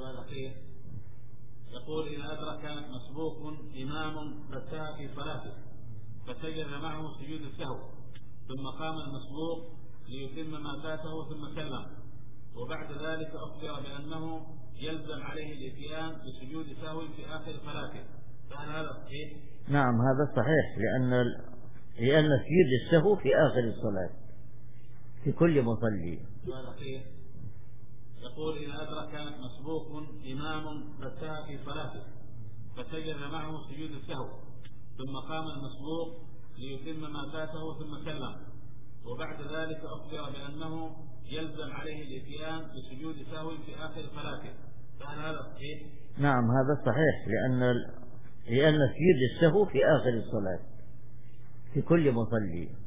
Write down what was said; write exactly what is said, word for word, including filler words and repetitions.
سؤال أخير. يقول إذا أدرك مسبوق إمام فساء في صلاته فسجد معه سجود السهو ثم قام المسبوق ليتم ما فاته ثم سلم وبعد ذلك أخبر بأنه يلزم عليه الإتيان بسجود سهو في آخر صلاته، فهل هذا صحيح؟ نعم هذا صحيح، لأن لأن سجود السهو في آخر الصلاة في كل مصلي. سؤال أخير. يقول إذا أدرك مسبوق إمام فساء في صلاته فسجد معه سجود السهو ثم قام المسبوق ليتم ما فاته ثم سلم وبعد ذلك أخبر بأنه يلزم عليه الإتيان بسجود سهو في آخر صلاته، فهل هذا صحيح؟ نعم هذا صحيح، لأن لأن سجود السهو في آخر الصلاة في كل مصلي.